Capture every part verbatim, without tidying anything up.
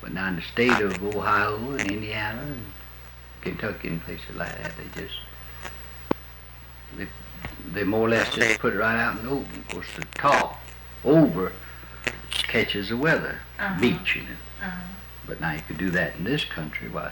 But now in the state of Ohio and Indiana and Kentucky and places like that, they just they they more or less just put it right out in the open. Of course, the top over catches the weather, Uh-huh. beach, you know. Uh-huh. But now you could do that in this country. Why?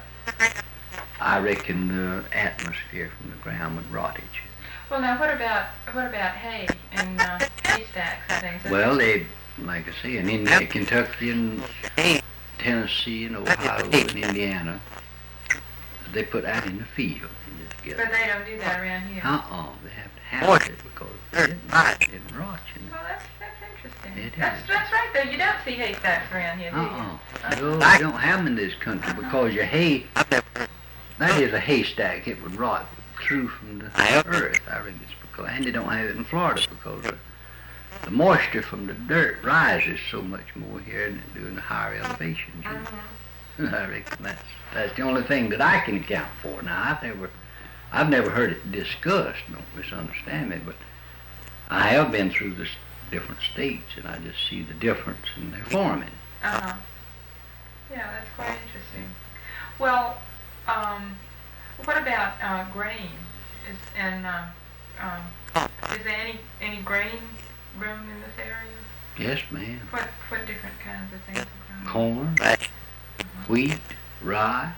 I reckon the atmosphere from the ground would rot it. Well, now what about what about hay and uh, haystacks and things? Well, they, like I say, in India, Kentucky and Tennessee and Ohio and Indiana, they put out in the field and just get But it. they don't do that around here. Uh-uh, they have to have it because it, it rots, you know. Well, that's that's interesting. It that's is. that's right though. You don't see haystacks around here, do you? Uh-uh. No, they don't have them in this country because your hay, that is a haystack. It would rot through from the earth. I reckon it's because, and they don't have it in Florida because the, the moisture from the dirt rises so much more here than it do in the higher elevations. You know. Mhm. I reckon that's that's the only thing that I can account for. Now I've never I've never heard it discussed. Don't misunderstand me, but I have been through the s- different states, and I just see the difference in their farming. Uh-huh. Yeah, that's quite interesting. Well, um, what about uh, grain? Is and uh, um, is there any any grain grown in this area? Yes, ma'am. What what different kinds of things are grown? Corn, wheat, rye,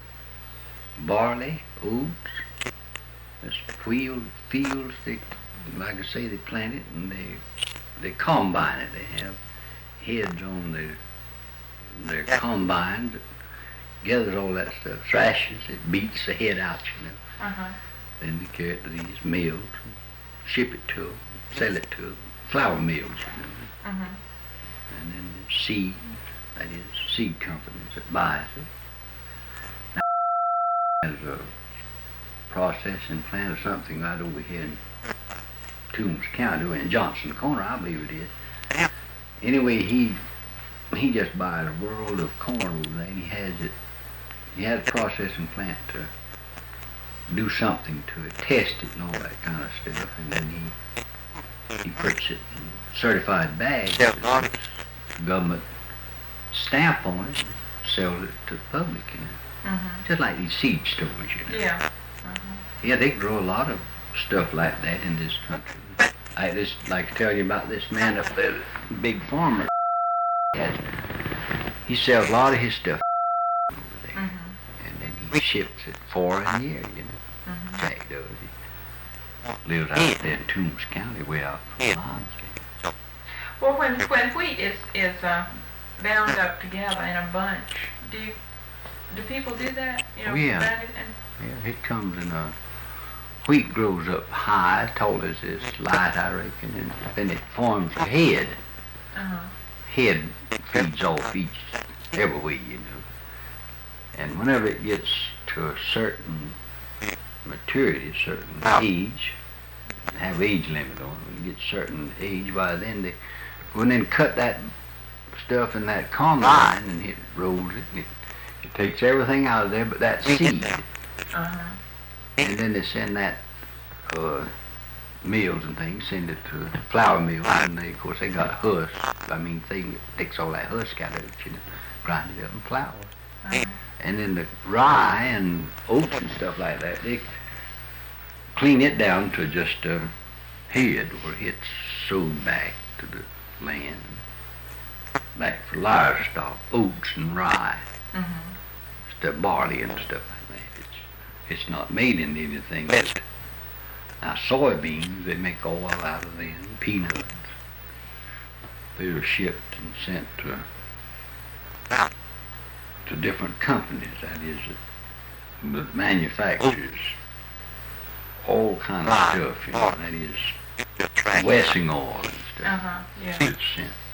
barley, oats. There's field, fields, they, like I say, they plant it and they they combine it. They have heads on their their combine that gathers all that stuff, thrashes it, beats the head out, you know. Uh-huh. Then they carry it to these mills, and ship it to them, sell it to them, flour mills, you know. Mhm. And then there's seed, that is, seed companies that buys it. Now, there's a processing plant or something right over here in Toombs County, or in Johnson Corner, I believe it is. Anyway, he he just buys a world of corn over there, and he has it, he has a processing plant to do something to it, test it and all that kind of stuff, and then he he puts it in certified bags with a government stamp on it and sells it to the public, you know. Mhm. Just like these seed stores, you know. Yeah. Uh-huh. Yeah, they grow a lot of stuff like that in this country. I just like to tell you about this man up there, big farmer. He, has, he sells a lot of his stuff over there, Mhm. and then he ships it foreign a year, you know. Mhm. Jack does. He lives out there in Toombs County, way out from Lonsdale. Well, when when wheat is is uh, bound up together in a bunch, do you, do people do that? You know, Oh, yeah. bound it and Yeah, it comes in a, wheat grows up high, tall as this light, I reckon, and then it forms a head. uh-huh. Head feeds off each, every way, you know. And whenever it gets to a certain maturity, certain age, have age limit on it, when you get certain age, why then they go in and cut that stuff in that combine and it rolls it, and it, it takes everything out of there but that seed. Uh-huh. And then they send that uh, mills and things, send it to flour mills, and they, of course, they got husk. I mean, thing that takes all that husk out of it, you know, grind it up in flour. Uh-huh. And then the rye and oats and stuff like that, they clean it down to just a head where it's sewed back to the land, back for livestock, oats and rye, Mhm. stuff, barley and stuff like that. It's it's not made into anything. But now soybeans, they make oil out of them, peanuts. They're shipped and sent to to different companies. That is, that manufactures all kind of stuff. You know, that is Wessing oil and stuff. Uh-huh. Yeah. It's sent